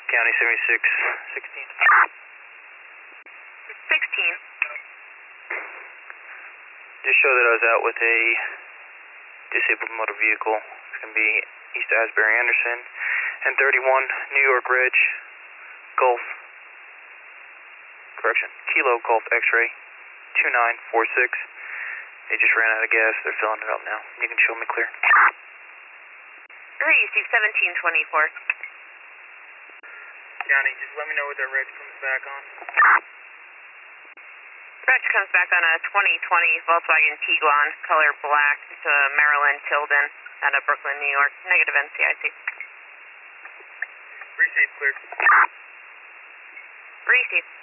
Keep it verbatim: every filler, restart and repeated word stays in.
County seventy-six, sixteen. sixteen. Just show that I was out with a disabled motor vehicle. It's going to be east of Asbury Anderson. And thirty-one, New York Ridge, Golf, correction, Kilo Golf X-ray, two nine four six. They just ran out of gas. They're filling it up now. You can show me clear. Receive seventeen twenty-four. County, just let me know what that reg comes back on. Reg comes back on a twenty twenty Volkswagen Tiguan, color black. It's a Maryland Tilden out of Brooklyn, New York. Negative N C I C. Receive clear. Receive.